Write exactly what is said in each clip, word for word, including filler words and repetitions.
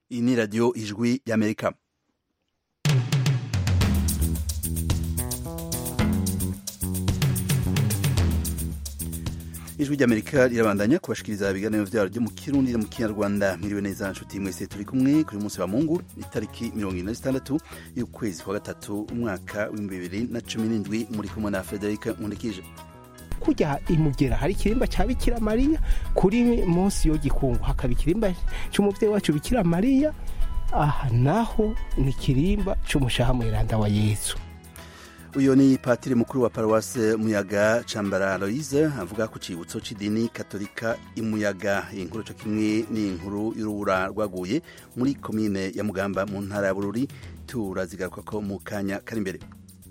Iyi ni radiyo ijwi y'Amerika. Ijwi ry'Amerika rirabandanya kubashikiriza ibiganiro vyaro byo mu Kirundi no mu Kinyarwanda. Miriwe neza nshuti mwese turi kumwe kuri munsi wa Mungu itariki mirongo ine na zitandatu y'ukwezi kwa gatatu umwaka w'ibihumbi bibiri na cumi n'indwi. Muri kumwe na Frederic Nkundikije. Kujya imugera hari kirimba ca Bikira Mariya, kuri munsi yo gikungu hakaba ikirimba c'umuvyeyi wacu Bikira Mariya, aha naho ni kirimba c'umushaha mweranda wa Yesu. Uyo ni patiri mukuru wa Paroisse Muyaga Cambara Aloise avuga ku cibutso c'idini Katolika imuyaga. Inkuru co kimwe ni inkuru y'urubura rwaguye muri komine ya Mugamba mu ntara ya Bururi, turazigaruka ko mu kanya kari imbere.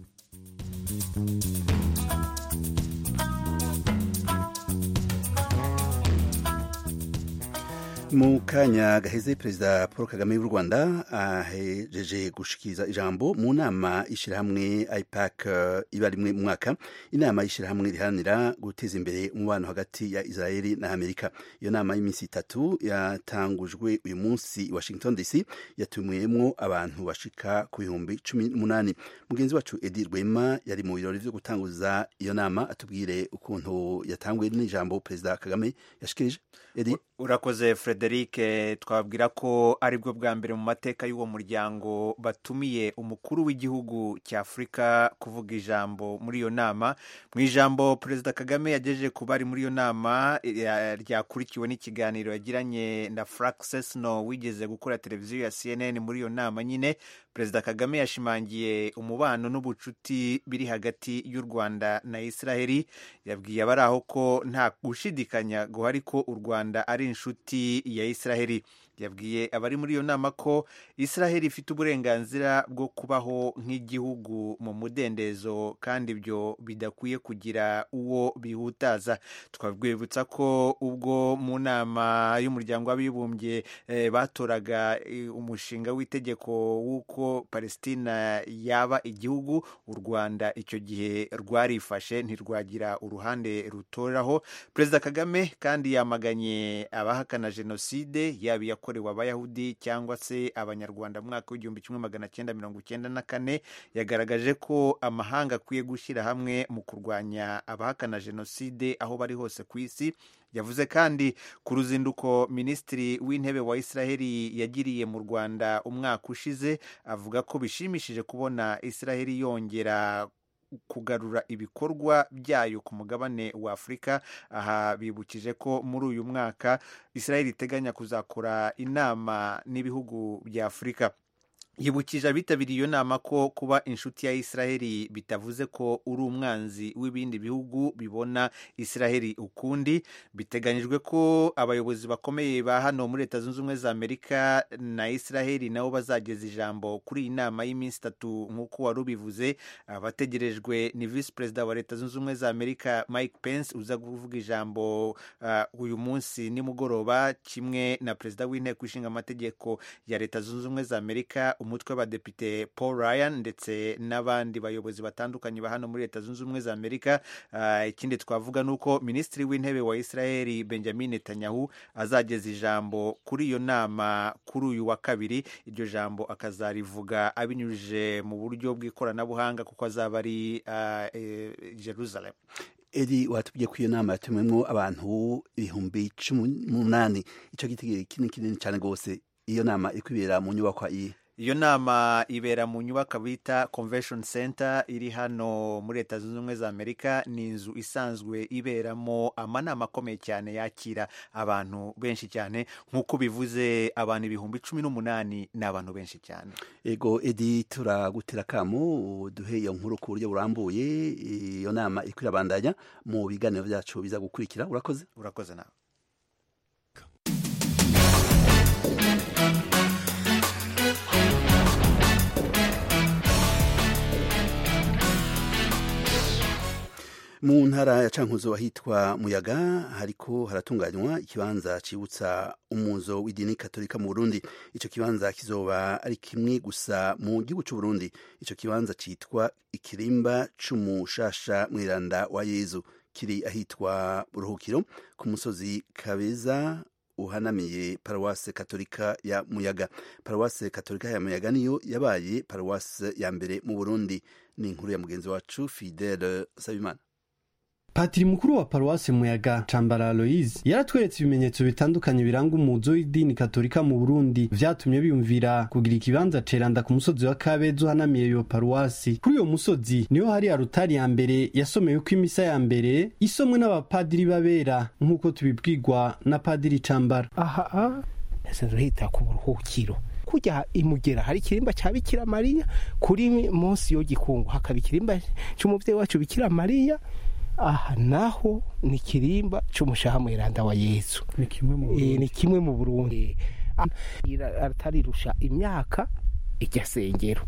Mu kanya gaheze Perezida Paul Kagame w'u Rwanda ahejeje gushikiriza ijambo mu nama y'ishirahamwe I P A C iba rimwe mu mwaka, inama y'ishirahamwe riharanira guteza imbere umubano hagati ya Israeli na Amerika. Iyo nama y'iminsi itatu yatangujwe uyu munsi i Washington D C, yatumiyemwo abantu bashika ku bihumbi cumi n'umunani. Mugenzi wacu Edi Rwema yari mu birori vyo gutanguza iyo nama, atubwire ukuntu yatanguye n'ijambo Perezida Kagame yashikirije. Edi, urakoze Frederic. Twabwira ko aribwo bwa mbere mu mateka y'uwo muryango batumiye umukuru w'igihugu cya Afurika kuvuga ijambo muri iyo nama. Mu ijambo Perezida Kagame yagejeje ku bari muri iyo nama ryakurikiwe n'ikiganiro yagiranye na Frank Sesno wigeze gukora televiziyo ya C N N. Muri iyo nama nyine Perezida Kagame yashimangiye umubano n'ubucuti biri hagati y'u Rwanda na Israeli. Yabwiye abari aho ko nta gushidikanya guhari ko u Rwanda ari inshuti ya Israeli. Yabwiye abari muri iyo nama ko Israeli ifite uburenganzira bwo kubaho nk'igihugu mu mudendezo kandi ibyo bidakwiye kugira uwo bihutaza. Twabwibutsa ko ubwo mu nama y'umuryango w'abibumbye eh, batoraga eh, umushinga w'itegeko w'uko Palestina yaba igihugu, u Rwanda icyo gihe rwarifashe ntirwagira uruhande rutoraho. Perezida Kagame kandi yamaganye abahakana jenoside yaba yakorewe abayahudi cyangwa se abanyarwanda mu mwaka w'igihumbi kimwe magana cyenda mirongo icyenda na kane. Yagaragaje ko amahanga akwiye gushyira hamwe mu kurwanya abahakana jenoside aho bari hose ku isi. Yavuze kandi ku ruzinduko Minisitiri w'Intebe wa Israeli yagiriye mu Rwanda umwaka ushize, avuga ko bishimishije kubona Israeli yongera kugarura ibikorwa byayo ku mugabane wa Afurika. Aha bibukije ko muri uyu mwaka Israeli iteganya kuzakora inama n'ibihugu bya Afurika. Yibukije abitabiriye iyo nama ko kuba inshuti ya Israeli bitavuze ko uri umwanzi w'ibindi bihugu bibona Israeli ukundi. Biteganyijwe ko abayobozi bakomeye ba hano muri Leta Zunze Ubumwe za Amerika na Israeli nabo bazageza ijambo kuri iyi nama y'iminsi itatu nk'uko wari ubivuze. Abategerejwe ni Vice Perezida wa Leta Zunze Ubumwe za Amerika Mike Pence uza kuvuga ijambo uh, uyu munsi nimugoroba, kimwe na Perezida w'Inteko Ishinga Amategeko ya Leta Zunze Ubumwe za Amerika, umutwe w'abadepite Paul Ryan ndetse n'abandi bayobozi batandukanye ba hano muri Leta Zunze Ubumwe za Amerika. Uh, ikindi twavuga nuko Minisitiri w'Intebe wa Israeli Benjamin Netanyahu azageza ijambo kuri iyo nama kuri uyu wa kabiri. Iryo jambo akazarivuga abinyujije mu buryo bw'ikoranabuhanga kuko azaba ari uh, e, Jerusalem. Edi, watubwiye ko iyo nama yatumwemwo abantu ibihumbi cumi n'umunani. Ico gitegeko kinini kinini cyane gose. Iyo nama iri kwibera mu nyubakwa iyi? Iyo nama ibera mu nyubako bita Convention Center iri hano muri Leta Zunze Ubumwe za Amerika. Ni inzu isanzwe iberamo amanama akomeye cyane yakira abantu benshi cyane. Nk'uko bivuze abantu ibihumbi cumi n'umunani ni abantu benshi cyane. Ego Edi, turagutera kamo duhe iyo nkuru ku buryo burambuye. Iyo nama iri kwirabandanya mu biganiro byacu biza gukurikira. Urakoze. Urakoze nawe. Mu ntara ya Cankuzo ahitwa Muyaga hariko haratunganywa ikibanza cibutsa umuzo w'idini Katolika mu Burundi. Ico kibanza kizoba ari kimwe gusa mu gihugu c'u Burundi. Ico kibanza citwa ikirimba c'umushasha mweranda wa Yezu, kiri ahitwa Buruhukiro ku musozi Kabeza uhanamiye paruwase katolika ya Muyaga. Paruwase katolika ya Muyaga niyo yabaye paruwase ya mbere mu Burundi. Ni inkuru ya mugenzi wacu Fidele Sabimana. Patiri mukuru wa paruwase Muyaga Cambara Aloise yaratweretse ibimenyetso bitandukanye biranga umuzo w'idini katolika mu Burundi vyatumye biyumvira kugira ikibanza ceranda ku musozi wa Kabezi uhanamiye iyo paruwasi. Kuri uyo musozi niho hari arutari ya mbere yasomewe ko imisa ya mbere isomwe n'abapadiri babera nk'uko tubibwirwa na Padiri Cambara. aha aha nsanzwe hita ku buruhukiro kujya imugera hari kirimba cya Bikira Mariya, kuri munsi yo gikungu hakaba ikirimba cy'umuvyeyi wacu Bikira Mariya. Aha naho ni kirimba cy'umushaha mweranda wa Yesu, ni kimwe mu Burundi. E, ni kimwe mu Burundi. Aratari rusha imyaka ijya sengero,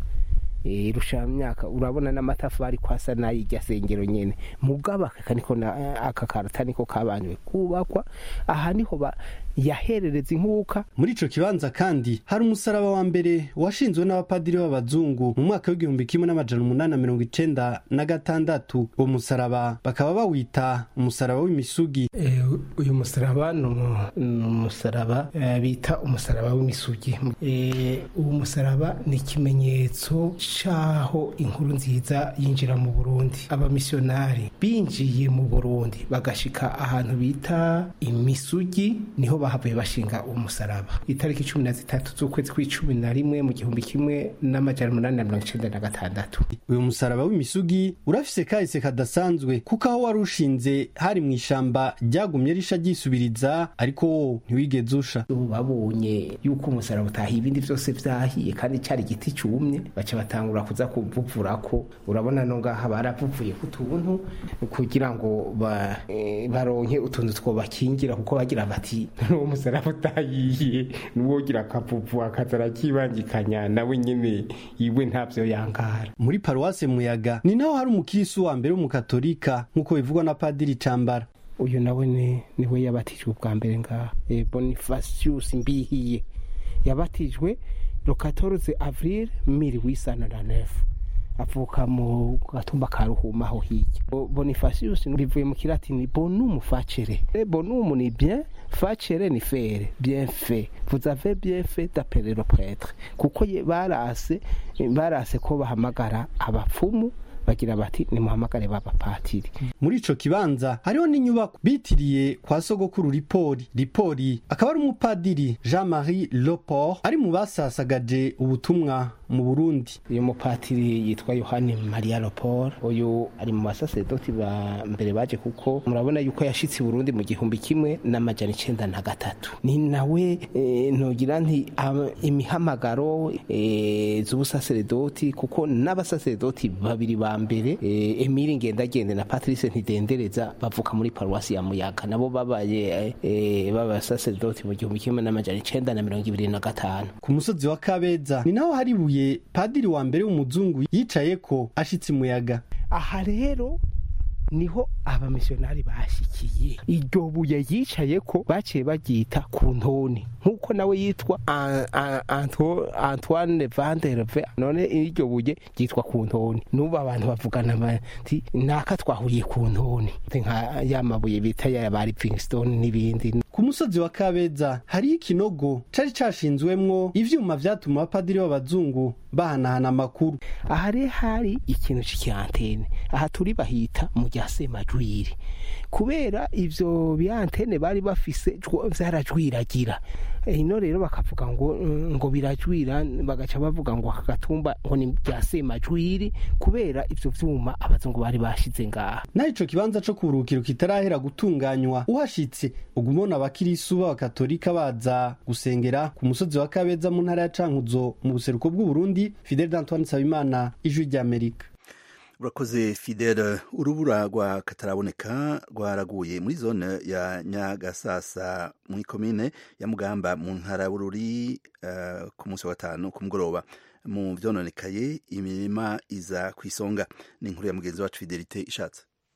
e, rusha imyaka urabona n'amatafari kwasa nayo ijya sengero nyene mugaba kaniko na aka karata niko kabanywe kubakwa. Aha niho ba yaherereza inkuka. Muri ico kibanza kandi hari umusaraba wa mbere washinzwe n'abapadiri b'abazungu mu mwaka w'igihumbi kimwe n'amajana umunani na mirongo icenda na gatandatu. Uwo musaraba bakaba bawita umusaraba w'imisugi. E, uyu musaraba ni umusaraba e, bita umusaraba w'imisugi. E, uwo musaraba ni ikimenyetso caho inkuru nziza yinjira mu Burundi. Abamisionari binjiye mu Burundi bagashika ahantu bita imisugi, niho bahavuye bashinga umusaraba itariki cumi na zitatu z'ukwezi kw'icumi na rimwe mu gihumbi kimwe n'amajana umunani na mirongo icenda na gatandatu. Uyu musaraba w'imisugi urafise kahise kadasanzwe kuko aho wari ushinze hari mu ishamba ryagumye risha ryisubiriza, ariko wo ntiwigeze usha. Babonye yuko umusaraba utahiye ibindi vyose vyahiye kandi cari igiti cumye, baca batangura kuza kuvuvurako. Urabona no ngaha baravuvuye ku tuntu kugira ngo ba, e, baronke utuntu twobakingira, kuko bagira bati uwo musaraba utahiye nuwogira akavuvu akazara kibangikanya nawe nyene iwe ntavyo yangara. Muri paruwase Muyaga ni naho hari umukirisu wa mbere w'umukatolika nk'uko bivugwa na Padiri Cambara. Uyu nawe ni niwe yabatijwe bwa mbere ngaha, e, Bonifacius Mbihiye yabatijwe le quatorze avril mille huit cent neuf. Avuka mu gatumba ka Ruhuma aho hirya. Bonifacius bivuye mu kilatini bonum facere. Bonum ni bien, facere ni faire, bien fait. Vous avez bien fait d'appeler le prêtre. Kuko barase barase ko bahamagara abapfumu bagira bati ni muhamagare baba patiri. Muri ico kibanza hariho n'inyubako bitiriye kwa sogokuru Ripori. Ripori akaba ari umupadiri Jean-Marie Loport ari mu basasagaje ubutumwa mu Burundi. Uyu mupatiri yitwa Yohani Maria Loport, uyu ari mu basaserdoti ba mbere baje, kuko murabona yuko yashitse Burundi mu gihumbi kimwe n'amajana icenda na gatatu. Ni nawe e, nogira nti imihamagaro e, z'ubusaserdoti, kuko n'abasaserdoti babiri ba mbere e, Emile Ngendagende na Patrice Ntidendereza bavuka muri paruwasi ya Muyaga, nabo babaye e, b'abasaserdoti mu gihumbi kimwe n'amajana icenda na mirongo ibiri na gatanu. Ku musozi wa Kabeza ni naho hari buye padiri wa mbere w'umuzungu yicaye ko ashitse Muyaga. Aha rero niho abamisionari bashikiye. Iryo buye yicaye ko baciye bagita ku ntoni, nkuko nawe yitwa Antoine Van der Ve. None iryo buye yitwa ku ntoni. Nubu abantu bavugana bati naka twahuriye ku ntoni, nka yamabuye bita ya bari Livingstone n'ibindi. Ku musozi wa Kabeza hari ikinogo cari cashinzwemwo ivyuma vyatuma abapadiri b'abazungu bahanahana amakuru. Aha rero hari ikintu c'ikantene, aha turi bahita mu Semajwiri, kubera ivyo byantene bari bafise vyarajwiragira. Ino rero bakavuga ngo ngo birajwira, bagaca bavuga ngo akagatumba ngo ni bya Semajwiri, kubera ivyo vyuma abazungu bari bashize ngaha. Na ico kibanza co kuburukiro kitarahera gutunganywa, uhashitse ugumona abakirisu b'abakatolika baza gusengera ku musozi wa Kabeza mu ntara ya Cankuzo mu buseruko bw'u Burundi. Fidel Antoine Sabimana, Ijwi ry'Amerika. Urakoze Fidel. Urubura rwa kataraboneka rwaraguye muri zone ya Nyagasasa muri komine ya Mugamba mu ntara Bururi uh, ku munsi wa gatanu ku mugoroba. Mu vyononekaye imirima iza kwisonga. Ni inkuru ya mugenzi wacu Fidelite Ishatse.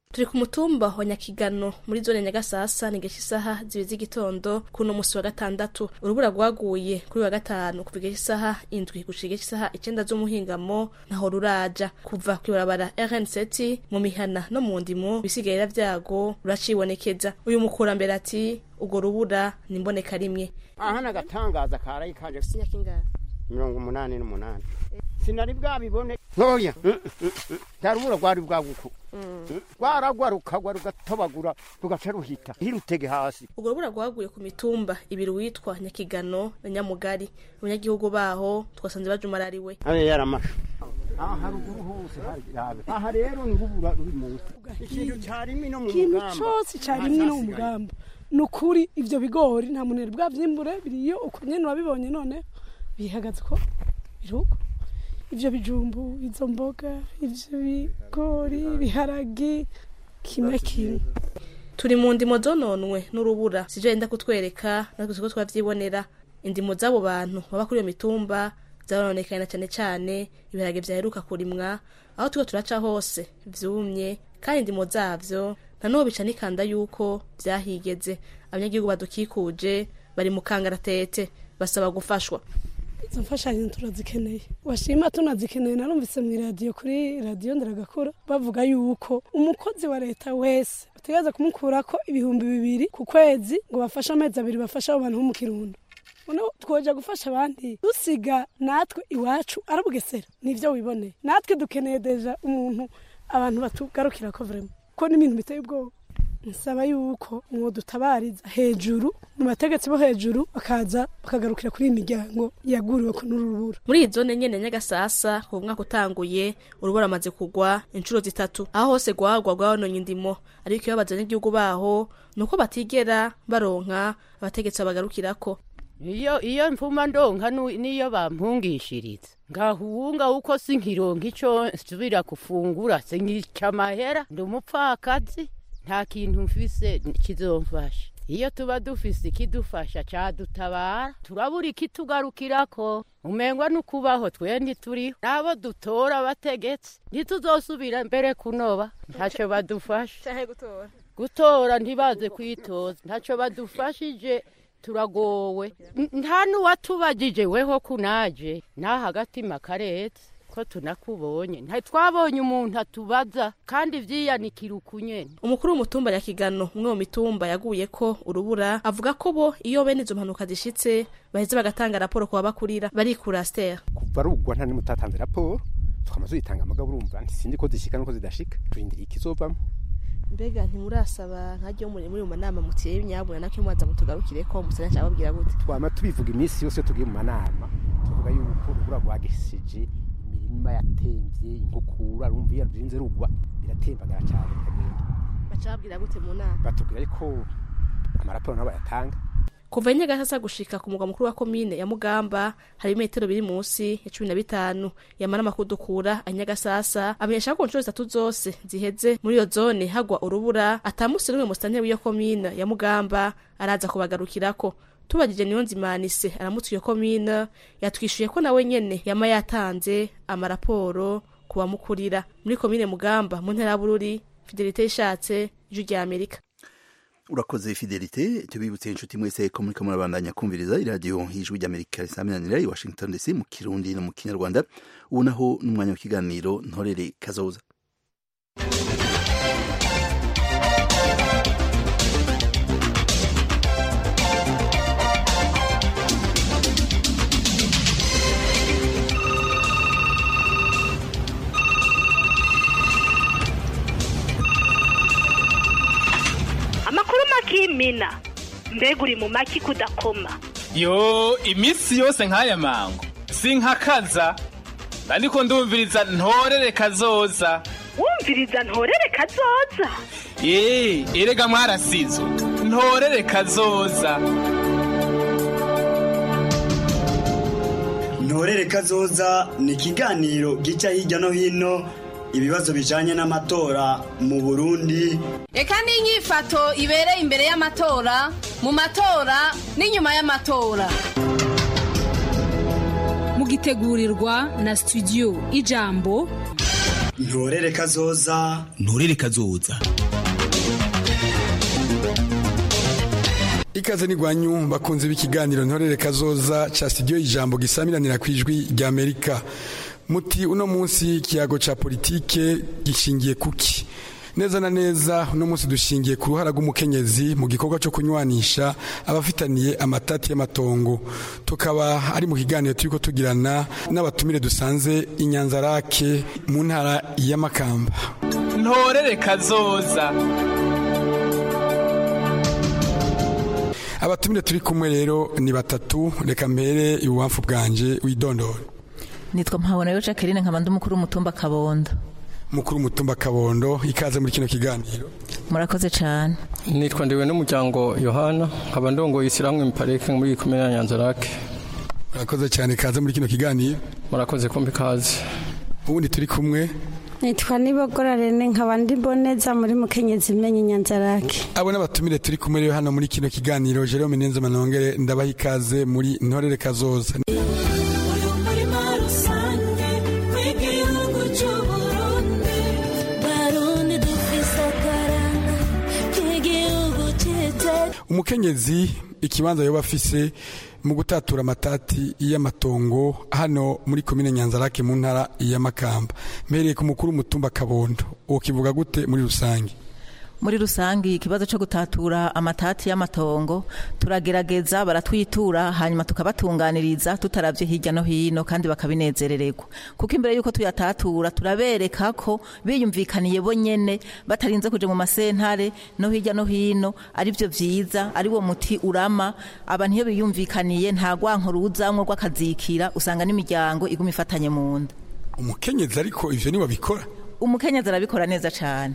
turi ku mutumba wa Nyakigano muri zone Nyagasasa ni geshi saha zibizi gitondo kuno musi wa gatandatu urubura rwaguye kuri wa gatanu kuva geshi saha indwi gushika geshi saha icenda z'umuhingamo naho ruraja kuva kwibarabara R N sept mu mihana no mu ndimo bisigaye vyago ruracibonekeza uyu mukurambere ati ugo rubura nimboneka rimwe aha nagatangaza karayi kanje sinyakinga mirongo umunani n'umunani sinari bwabibone ntoya darubura gwari bwaguku gwaragwa rukagwa rugatobagura rugaca ruhita hirutege hasi ubwo rubura rwaguye ku mitumba ibiri witwa Nyakigano na Nyamugari abanyagihugu baho twasanze bajumarariwe abe yaramasha aha haruguru hose hari aha rero ni rubura ruri munsi ikintu cyarimi no mu mugamba cyose cyarimi no mu mugamba nukuri ivyo bigori nta munere bwavyimbure biriyo uko nyene wabibonye none bihagaze ko biruko ivyo bijumbu izo mboga ivyo bigori biharagi kimwe kimwe turi mu ndimo zononwe n'urubura sije enda kutwereka natwe siko twavyibonera indimo z'abo bantu baba kuri iyo mitumba zarononekaye na cyane cyane ibiharage vyaheruka kurimwa aho tuko turaca hose vyumye kandi indimo zavyo nano bica nikanda yuko vyahigeze abanyagihugu badukikuje bari mu kangaratete basaba gufashwa izo mfashanyo turazikeneye washima tunazikeneye narumvise mu radio kuri radio ndaragakora bavuga yuko umukozi wa leta wese bategaza kumukurako ibihumbi bibiri ku kwezi ngo bafashe amezi abiri bafasha abantu bo mu Kirundo uno twoja gufasha abandi dusiga natwe iwacu arabugesera nivyo wiboneye natwe dukeneye deja umuntu abantu batugarukira ko vraiment ko n'ibintu biteye ubwoba nsaba yuko mwo dutabariza hejuru mu bategetsi bo hejuru bakaza bakagarukira kuri imiryango yaguriwe ko n'urubura muri zone nyene Nyagasasa ku mwaka utanguye urubura amaze kugwa inshuro zitatu aho hose gwagwa gwabonye indimo ariko iyo bazanye igihugu baho nuko batigera baronka abategetsi bagarukirako iyo iyo mfuma ndonka niyo bampungishiriza ngahunga uko sinkironka ico nsubira kufungura sinkica amahera ndi umupfakazi nta kintu mfise kizomfasha iyo tuba dufise ikidufasha cadutabara turabura ikitugarukirako umengwa nukubaho twendi turiho nabo dutora abategetsi ntituzosubira mbere kunoba ntaco badufasha cyahe gutora gutora ntibaze kwitoza ntaco badufashije turagowe nta nuwatubagije weho kunaje na hagati makaretse ko tunakubonye nta twabonye umuntu atubaza kandi vyiyanikira ukunyene umukuru w'umutumba Nyakigano umwe mu mitumba yaguye ko urubura avuga ko bo iyo bene izo mpanuka zishitse baheze bagatanga raporo ku babakurira bari ku raster kuva rugwa nta nimutatanze raporo tukamaze yitanga amagabo urumva ntisindi ko zishika nuko zidashika turindira ikizovamo mbega ntimurasaba nkajye muri muri mu manama mutiye nyabuna nakyo mwaza mutugarukire ko musana cyababwira gute twama tubivuga iminsi yose tugiye mu manama tuvuga yuko urubura rwagisije imirima yatemvye inkukura rumva iyo rurinze rugwa biratembagara cyane bikagenda bacabwira gute mu nama batubwira ariko amaraporo nabo yatanga kuva Nyagasasa gushika ku mugwa mukuru wa komine ya Mugamba hari metero biri munsi ya cumi na bitanu yamara makudukura Anyagasasa amenyesha ko inshuro zitatu zose ziheze muri iyo zone hagwa urubura atamusi rumwe mustanteri w'iyo komine ya Mugamba araza kubagarukirako tubagije niyo nzimanise aramutse iyo komine yatwishuye ko nawe nyene yama yatanze amaraporo kuba mukurira muri komine Mugamba mu ntara Bururi Fidelite ishatse ijwi rya Amerika. Urakoze Fidelite tubibutse inshuti mwese ko muri kamwe abandanya kumviriza radio y'ijwi ry'Amerika risaminanira i Washington D C mu Kirundi no mu Kinyarwanda ubu naho n'umwanya w'ikiganiro ntorere kazoza. Mina mbega uri mu maki kudakoma yo iminsi yose nk'aya mango sinkakaza ariko ndumviriza ntorere kazoza wumviriza ntorere kazoza eh erega mwarasizo ntorere kazoza ntorere kazoza ni ikiganiro gica hirya no hino ibibazo bijanye n'amatora mu Burundi eka n'inyifato ibereye imbere y'amatora mu matora n'inyuma y'amatora mugitegurirwa na studio Ijambo ntorere kazoza ntorere kazoza ikaze n'igwanyu bakunze b'ikiganiro ntorere kazoza ca studio ijambo gisamiranira kwijwi rya Amerika. Muti uno munsi kiyago ca politike gishingiye kuki? Neza na neza uno munsi dushingiye ku ruhara rw'umukenyezi mu gikorwa cyo kunywanisha abafitaniye amatati y'amatongo. Tukaba ari mu kiganiro turiko tugirana n'abatumire dusanze inyanzarake mu ntara ya Makamba. Ntorere kazoza. Abatumire turi kumwe rero ni batatu, reka mbere ibubamfu bwanje widondora. Nitwa Mpabona yo Jacqueline nkaba ndi mukuru w'umutumba Kabondo. Mukuru w'umutumba Kabondo, ikaze muri kino kiganiro. Murakoze cyane. Nitwa ndiwe n'umuryango Yohana nkaba ndongo yisiramwe mipareke muri komine ya Nyanzarake. Murakoze cyane, ikaze muri kino kiganiro. Murakoze kumbi kaze. Ubundi turi kumwe Nitwa Nibogora Rene nkaba ndi Boneza muri Mukenyezi Menye Nyanzarake. Abo n'abatumire turi kumwe rero hano muri kino kiganiro. Jerome Nenze Manongere ndabaha ikaze muri Ntorere Kazoza. Umukenyezi ikibanza yoba afise mu gutatura amatati y'amatongo hano muri komine Nyanzarake mu ntara ya Makamba. Mpereye ku mukuru w'umutumba Kabondo, uwo kivuga gute muri rusange? Muri rusangi ikibazo cyo gutatura amatati y'amatongo turagerageza baratwitura hanyuma tukabatunganiriza tutaravye hirya no hino kandi bakabinezerererwa kuko imbere yuko tuyatatura turabereka ko biyumvikaniye bo nyene batarinze kuje mu masentare no hirya no hino ari byo vyiza ari wo muti urama abantu iyo biyumvikaniye nta gwanko ruzamwe rw'akazikira usanga n'imiryango iguma ifatanye mu nda. Umukenyezi ariko ivyo ni wabikora? Umukenyezi arabikora neza cyane.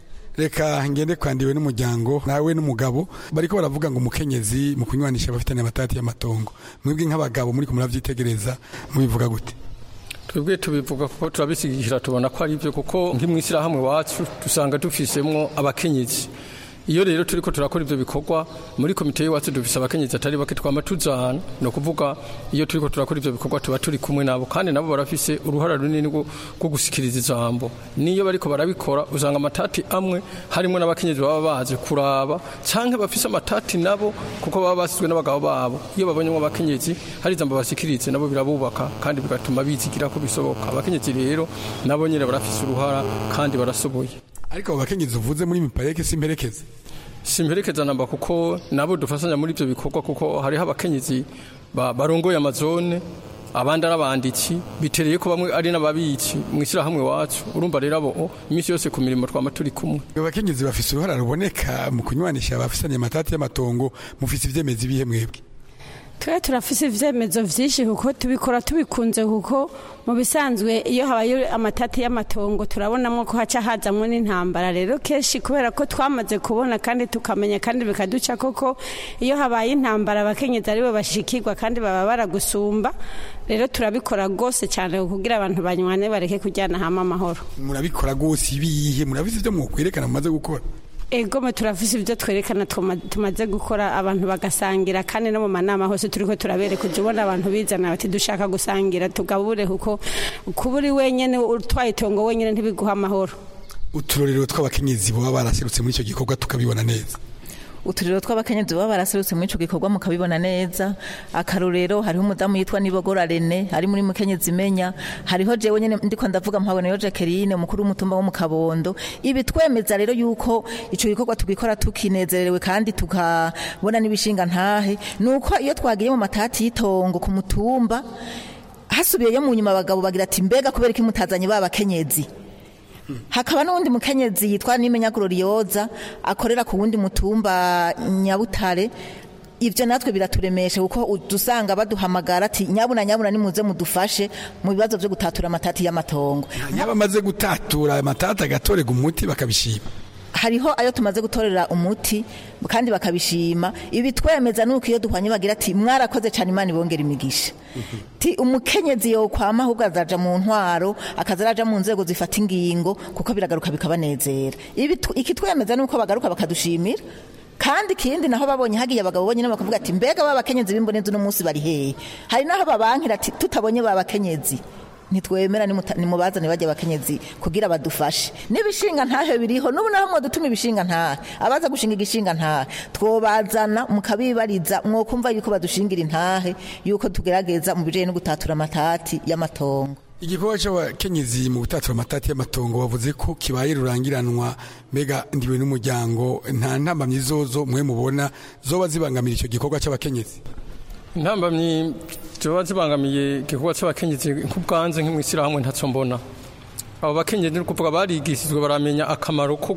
Reka ngende kwandiwe n'umuryango nawe n'umugabo bariko baravuga ngo umukenyezi mu kunywanisha abafitanye amatati y'amatongo. Mwebwe nk'abagabo muri ko muravyitegereza mubivuga gute? Twebwe tubivuga kuko turabisigikira tubona ko ari byo kuko nk'imwisira hamwe wacu dusanga dufisemwo abakenyezi. Iyo rero turiko turakora ivyo bikorwa muri komite y'wacu dufise abakenyezi atari bake twama tuzana no kuvuga iyo turiko turakora ivyo bikorwa tuba turi kumwe nabo kandi nabo barafise uruhara runini rwo gusikiriza ijambo. Niyo bariko barabikora usanga amatati amwe harimo n'abakenyezi baba baje kuraba canke bafise amatati nabo kuko baba basizwe n'abagabo babo. Iyo babonye abakenyezi hari ijambo basikirize nabo birabubaka kandi bigatuma bizigira ko bisoboka. Abakenyezi rero nabo nyene barafise uruhara kandi barasoboye. Ariko abakenyezi uvuze muri mipareke simperekeze simperekeza namba kuko nabo dufasanya muri ibyo bikorwa kuko hariho abakenyezi barongoye amazone abandi arabandiki bitereye ko bamwe ari n'ababiki mwishyira hamwe wacu urumva rero abo iminsi yose ku mirimo twama turi kumwe. Abakenyezi bafise uruhara ruboneka mu kunywanisha abafisanye amatati y'amatongo mufise ivyemezi bihe mwebwe? Twe turafise ivyemezo vyinshi kuko tubikora tubikunze kuko mu bisanzwe iyo habaye amatati y'amatongo turabonamo ko haca hazamwe n'intambara. Rero keshi kubera ko twamaze kubona kandi tukamenya kandi bikaduca koko iyo habaye intambara abakenyezi aribo bashikirwa kandi baba baragusumba. Rero turabikora gose cyane kugira abantu banywane bareke kujyana hama amahoro. Murabikora gose ibihe murabizi byo mukwerekana mumaze gukora? Ego me turafise ibyo twerekana tumaze gukora abantu bagasangira kandi no mu manama hose turiko turabereka ubona abantu bizana bati dushaka gusangira tugabure kuko kuburi wenyene utwayitongo wenyene ntibiguha amahoro. Uturorero tw'abakenyezi baba baraserutse muri ico gikorwa tukabibona neza. Uturiro tw'abakenyezi baba baraserutse muri ico gikorwa mukabibona neza. Akarorero hariho umudamu yitwa Nibogora Rene ari muri Mukenyezi Menya, hariho jewe nyene ndiko ndavuga Mpabona yo Jacqueline mukuru w'umutumba wo mu Kabondo. Ibi twemeza rero yuko ico gikorwa tugikora tukinezerewe kandi tukabona n'ibishinga ntahe nuko iyo twagiye mu matati yitongo ku mutumba hasubiyeyo mu nyuma abagabo bagira ati mbega kubera iki mutazanye babakenyezi. Hakaba n'undi mukenyezi yitwa Nimenya Gloriosa akorera ku wundi mutumba Nyabutare. Ivyo natwe biraturemeshe kuko dusanga baduhamagara ati nyabuna nyabuna nimuze mudufashe mu bibazo byo gutatura amatati y'amatongo. Nyaba maze gutatura amatati agatorega umuti bakabishima. Hariho ayo tumaze gutorera umuti kandi bakabishima. Ibi twemeza nuko iyo duhwanye bagira ati mwarakoze cyane Imana ibongera imigisha. Ti umukenyezi yo kwama ahubwo azaja mu ntwaro akazaraja mu nzego zifata ingingo kuko biragaruka bikabanezera. Ibi iki twemeza nuko bagaruka bakadushimira. Kandi kindi naho babonye hagiye abagabo bonyine bakavuga ati mbega baba bakenyezi b'imbonezi no munsi bari hehe. Hari naho babankira ati tutabonye baba bakenyezi ntitwemera nimubazane bajya abakenyezi kugira badufashe n'ibishinga ntahe biriho n'ubu naho mwadutuma ibishinga ntahe abaza gushinga igishinga ntahe twobazana mukabibariza mwokumva yuko badushingira intahe yuko tugerageza mu bijanye no gutatura amatati y'amatongo. Igikorwa c'abakenyezi mu gutatura amatati y'amatongo bavuze ko kibaye rurangiranwa, mbega ndiwe n'umuryango nta ntambamyi zozo mwe mubona zoba zibangamira ico gikorwa c'abakenyezi? Intambamyi zoba zibangamiye igikorwa c'abakenyezi nk'ubwanze nk'imwisirahamwe ntaco mbona. Abo bakenyezi ni kuvuga barigishijwe baramenya akamaro ko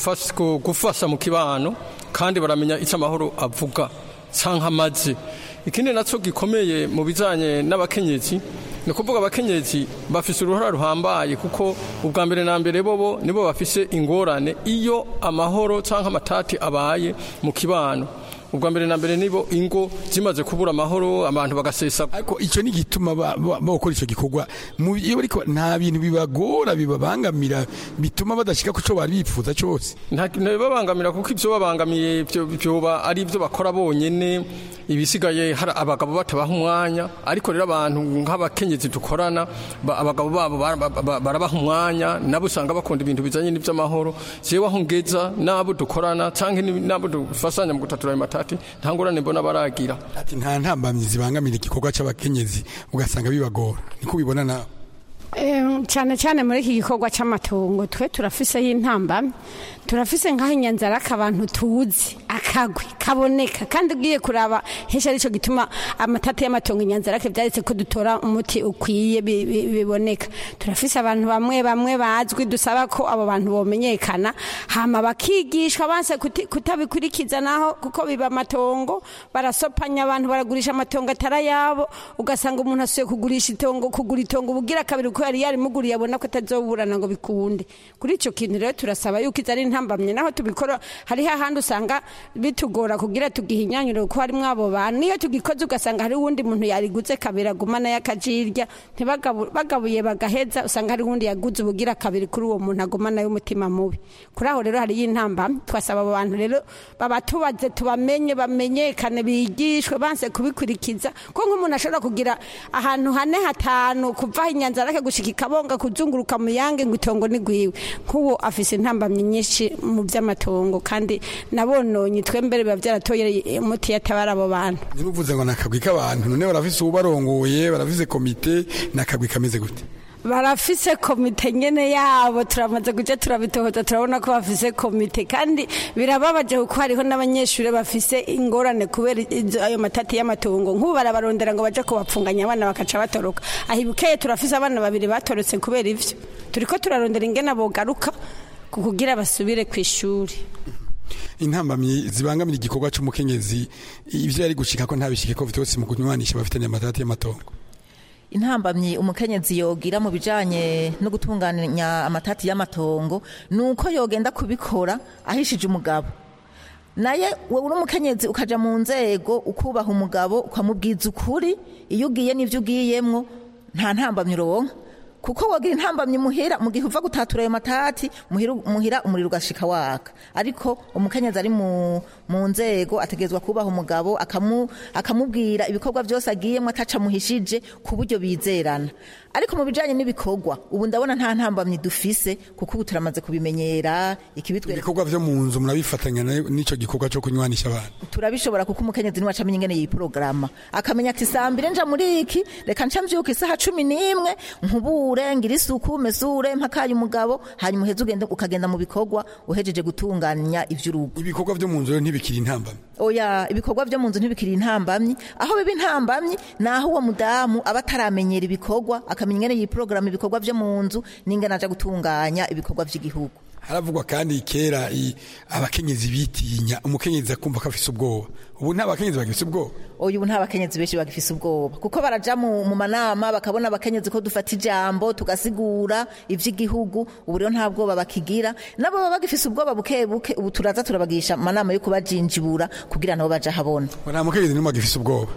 gufasha mu kibano kandi baramenya icyo amahoro avuga canke amaze. Ikindi naco gikomeye mu bijanye n'abakenyezi ni kuvuga abakenyezi bafise uruhara ruhambaye kuko ubwa mbere na mbere bobo nibo bafise ingorane iyo amahoro canke amatati abaye mu kibano. Ubwa mbere na mbere nibo ingo zimaze kubura amahoro abantu bagasesa. Ariko ico ni gituma bakora ico gikorwa iyo bariko nta bintu bibagora bibabangamira bituma badashika kuco bari bipfuza cyose. Nta bibabangamira kuko ivyo babangamiye byoba ari ivyo bakora bonyene, ibisigaye hari abagabo batabaha umwanya. Ariko rero abantu nk'abakenyezi dukorana abagabo babo barabaha umwanya, nabo usanga bakunda ibintu bizanye n'ivy'amahoro. Jewe aho ngeza nabo dukorana canke nabo dufasanya mu gutatura amatati ntangorane mbona baragira. Ati nta ntambamyi zibangamira igikorwa c'abakenyezi ugasanga bibagora, niko ubibona nawe? cyane cyane muri iki gikorwa cy'amatongo twe turafise y'intamba turafise nk'aho inyanzara abantu tuzi akagwi kaboneka kandi ugiye kuraba hesha arico gituma amatati y'amatongo inyanzara ke byaretse ko dutora umuti ukwiye biboneka. Turafise abantu bamwe bamwe bazwi dusaba ko abo bantu bomenyekana hama bakigishwa banse kutabikurikiza naho kuko biba amatongo barasopanya abantu baragurisha amatongo atarayabo ugasanga umuntu asuye kugurisha itongo kugura itongo bugira kabiri ko yari yari muguri yabona ko atazoburana ngo bikunde. Kuri ico kintu rero turasaba yuko izari ntambamye naho tubikora hari hahandi usanga bitugora kugira tugihinyanyure ko hari mwabo bantu niyo tugikoze ugasanga hari wundi muntu yariguze kabira gumana yakajirya ntibagabuye bagaheza usanga hari wundi yaguze ubugira kabiri kuri uwo muntu agumana y'umutima mubi. Kuri aho rero hari y'intamba twasaba abo bantu rero babatubaze tubamenye bamenyekane bigishwe banse kubikurikiza ko nk'umuntu ashobora kugira ahantu hane hatanu kuva inyanzara ke gushika ikabonga kuzunguruka mu yange ngo itongo ni gwiwe kuwo afise intambamye nyinshi mu by'amatongo kandi nabononye twembere biba byaratoye umuti yatabara abo bantu. Niruvuze ngo nakagwi k'abantu none barafise ubarongoye barafise komite nakagwi kameze gute? Barafise komite nyene yabo turamaze kuja turabitohoza turabona ko bafise komite kandi birababaje kuko hariho n'abanyeshure bafise ingorane kubera ayo matati y'amatongo nk'ubu barabarondera ngo baje kubapfunganya abana bakaca batoroka ahibukeye turafise abana babiri batorotse kubera ivyo turiko turarondera ingene bogaruka kukugira basubire kw'ishuri. Intambamyi zibangamira igikorwa c'umukenyezi ivyo yari gushika ko ntabishike ko vyose mu kunywanisha bafitanye amatati y'amatongo. Intambamyi umukenyezi yogira mu bijanye no gutunganya amatati y'amatongo nuko yogenda kubikora ahishije umugabo naye we uri umukenyezi ukaja mu nzego ukubaha umugabo ukamubwiza ukuri iyo ugiye n'ivyo ugiyemwo nta ntambamyi uronka kuko wagira intambamyi muhira mu gihe uva gutatura ayo matati muhira muhira umuriro ugashika waka ariko umukenyezi ari mu mu nzego ategezwa kubaha umugabo akamu akamubwira ibikorwa byose agiyemo ataca muhishije ku buryo bizerana. Ariko mu bijanye n'ibikorwa ubu ndabona nta ntambamyi dufise kuko ubu turamaze kubimenyera ikibitwera ibikorwa byo mu nzu murabifatanya n'ico gikorwa cyo kunywanisha abantu turabishobora kuko umukenyezi niwe acamenye ingene yi programa akamenya ati sambire nja muri iki reka nca mvyuka isaha cumi n'imwe nkubure ngira isuku mesure mpakaye umugabo hanyuma uheze ugende ukagenda mu bikorwa uhejeje gutunganya ivy'urugo. Ibikorwa byo mu nzu ntibikiri intambamyi oya ibikorwa byo mu nzu ntibikiri intambamyi aho biba intambamyi naho uwo mudamu aba taramenyera ibikorwa akamenya ingene yi program ibikorwa byo mu nzu n'ingene aja gutunganya ibikorwa vy'igihugu. Haravugwa kandi kera abakenyezi bitinya umukenyezi akumva ko afise ubwoba ubu nta bakenyezi bagifise ubwoba oya ubu nta bakenyezi benshi bagifise ubwoba kuko baraja mu manama bakabona abakenyezi ko dufata ijambo tugasigura ivy'igihugu ubu rero nta bwoba bakigira nabo baba bagifise ubwoba buke buke ubu turaza turabagisha amanama yo kubajinjibura kugira nabo baja habona. Nta mukenyezi nimwe agifise ubwoba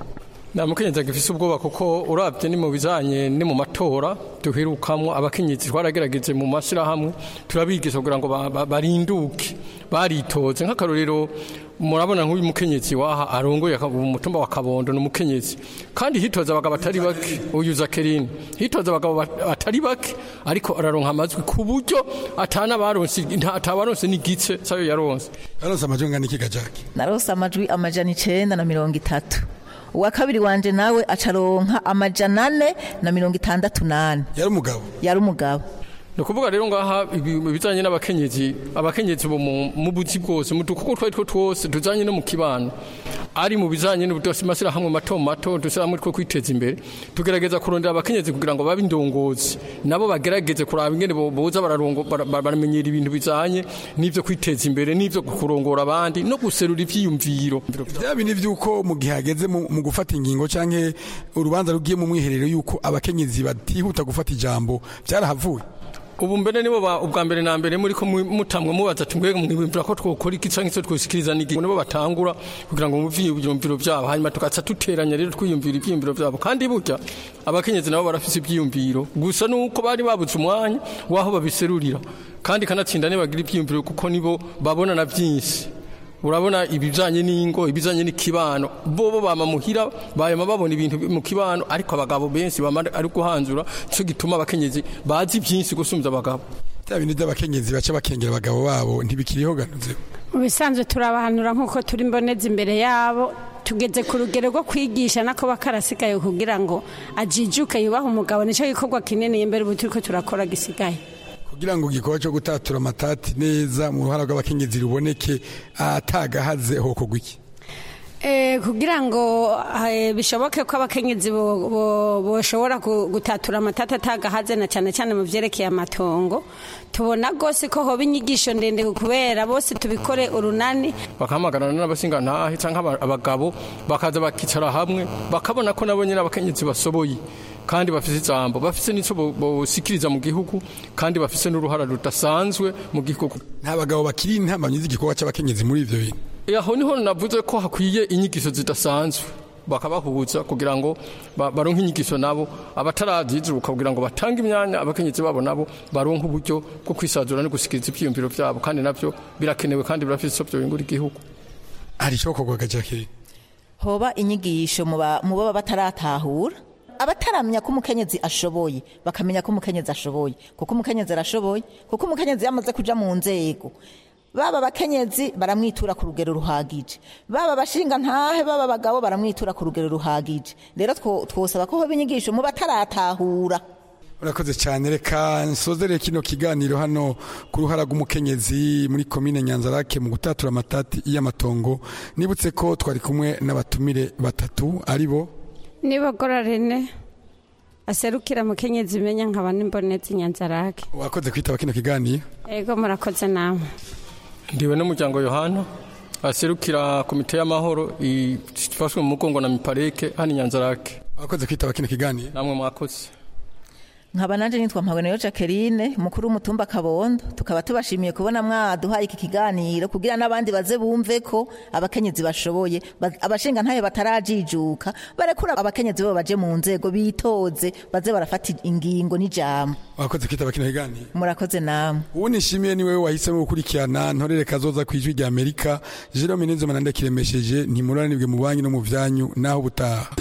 nta mukenyezi agifise ubwoba kuko urabye ni mu bijanye ni mu matora duherukamwo abakenyezi twaragerageje mu mashirahamwe turabigisha kugira ngo barinduke baritoze nk'akarorero murabona nk'uyu mukenyezi waha arongoye umutumba wa Kabondo n'umukenyezi kandi hitoza abagabo batari bake uyu Jacqueline hitoza abagabo batari bake ariko araronka amajwi ku buryo atana baronse atabaronse n'igice sayo yaronse yaronse amajwi ngana iki gajaki naronse amajwi amajana icenda na mirongo itatu uwa kabiri wanje nawe acaronka amajana ane na mirongo itandatu nane yari umugabo yari umugabo nukuvuga rero ngaha ibizanye n'abakenyezi abakenyezi bo mu buzi bwose mu dukuko twari two twose tuzanye no mu kibano ari mu bizanye n'ubudosimashira hamwe mato mato dushyiramo two kwiteza imbere tugerageza kurondera abakenyezi kugira ngo babe indongozi nabo bagerageze kuraba ingene boza bararongo baramenyera ibintu bizanye n'ivyo kwiteza imbere n'ivyo kurongora abandi no guserura ivyiyumviro bya bini vyuko mu gihe hageze mu gufata ingingo canke urubanza rugiye mu mwiherero yuko abakenyezi batihuta gufata ijambo byarahavuye ubu mbere nibo ubwa mbere na mbere muri ko mutamwe mubaza ati mwege mwibimvira ko twokora iki canke cyo twosikiriza nigi nibo batangura kugira ngo muvye ibyumviro byabo hanyuma tukatsa tuteranya rero twiyumvira ibyumviro byabo kandi burya abakenyezi nabo barafise ibyumviro gusa nuko bari babuze umwanya waho babiserurira kandi kanatsinda ne bagira ibyumviro kuko nibo babona na byinshi urabona ibijanye n'ingo ibijanye n'ikibano bobo bama muhira bayama babona ibintu mu kibano ariko abagabo benshi bama ari guhanzura cyo gituma abakenyezi bazi byinshi gusumza abagabo cyabindi by'abakenyezi baca bakengera abagabo babo ntibikiriho ganuze mu bisanzwe turabahanura nkuko turi mboneza imbere yabo tugeze ku rugero rwo kwigisha nako bakarasigaye kugira ngo ajijuke yubaha umugabo nico gikorwa kinene imbere ubu turiko turakora gisigaye kugira ngo gikorwa cyo gutatura amatati neza mu ruhara rw'abakenyezi ruboneke atagahaze hoko gwiki eh kugira ngo bishoboke ko abakenyezi boshobora gutatura amatati atagahaze na cyane cyane mu vyerekeye amatongo tubona gose ko hoba inyigisho ndende kubera bose tubikore urunani bakamagarana n'abasinga ntahe canke abagabo bakaza bakicara hamwe bakabona ko nabo nyine abakenyezi basoboye kandi bafise ijambo bafise nico bosikiriza mu gihugu kandi bafise n'uruhara rudasanzwe mu gihugu nta bagabo bakiri intambanyi z'igikorwa c'abakenyezi muri ivyo bintu aho niho navuze ko hakwiye inyigisho zidasanzwe bakabahuza kugira ngo baronke inyigisho nabo abatarazizuka kugira ngo batange imyanya abakenyezi babo nabo baronke uburyo bwo kwisazura no gusikiriza ivyiyumviro vyabo kandi navyo birakenewe kandi birafise byo bingura igihugu ari cyo kogwaga Jacqueline hoba inyigisho mu baba bataratahura abataramenya ko umukenyezi ashoboye bakamenya ko umukenyezi ashoboye kuko umukenyezi arashoboye kuko umukenyezi yamaze kuja mu nzego baba bakenyezi baramwitura ku rugero ruhagije baba bashinga ntahe baba bagabo baramwitura ku rugero ruhagije rero twosaba ko hoba inyigisho mu bataratahura urakoze cyane reka nsozere kino kiganiro hano ku ruhara rw'umukenyezi muri komine Nyanzarake mu gutatura amatati y'amatongo nibutse ko twari kumwe n'abatumire batatu ari bo Nibogora Rene aserukira mukenyezi menya nkaba nimbonezi Nyanzarake wakoze kwitaba kino kiganiro ego murakoze namwe ndiwe n'umuryango Yohana aserukira komite y'amahoro ifashwe mu mugongo na Mipareke hano Nyanzarake wakoze kwitaba kino kiganiro namwe mwakoze nkaba nanje nitwa Mpaboneyo Jacqueline mukuru w'umutumba Kabondo tukaba tubashimiye kubona mwaduhaye iki kiganiro kugira n'abandi baze bumve ko abakenyezi bashoboye abashinga ntaye batarajijuka barekura abakenyezi bo baje mu nzego bitoze baze barafata ingingo n'ijambo wakoze kwitaba kino kiganiro murakoze namwe ubu nishimiye niwe wahisemo gukurikirana ntorere kazoza kwijwi rya Amerika Jerome Nenzo manande kiremesheje ntimuranibwe mu banki no mu vyanyu naho butaha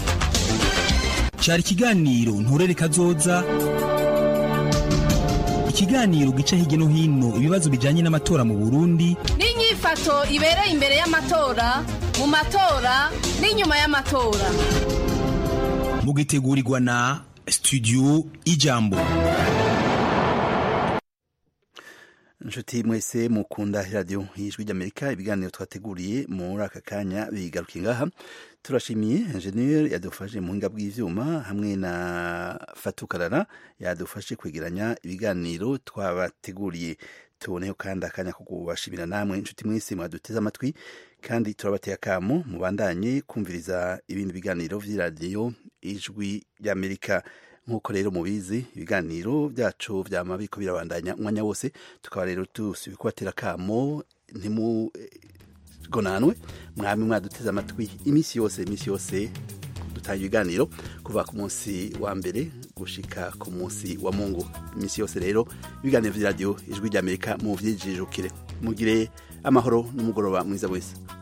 Chari kiganiro nturere kazoza ikiganiro gica hirya no hino ibibazo bijanye n'amatora mu Burundi n'inyifato ibereye imbere y'amatora mu matora n'inyuma y'amatora mugitegurirwa na Studio Ijambo Nshuti mwese mukunda radio y'ijwi ry'Amerika ibiganiro twateguriye muri aka kanya bigarukiye ngaha turashimiye engineer yadufashe mu hinga bw'ivyuma hamwe na Fatukarara yadufashe kwegeranya ibiganiro twabateguriye tuboneho kandi akanya ko kubashimira namwe inshuti mwese mwaduteze amatwi kandi turabateye akamo mubandanye kumviriza ibindi biganiro vy'iradio ijwi ry'Amerika nkuko rero mubizi ibiganiro byacu vyama biko birabandanya umwanya wose tukaba rero tusubikubatera kamo ntimu gonanwe mwami mwaduteze amatwi imisi yose imisi yose dutanga ibiganiro kuva ku munsi wa mbere gushika ku munsi wa Mungu. Imisi yose rero ibiganiro vy'iradiyo ijwi ry'Amerika mu vyijijukire. Mugire amahoro n'umugoroba mwiza wese.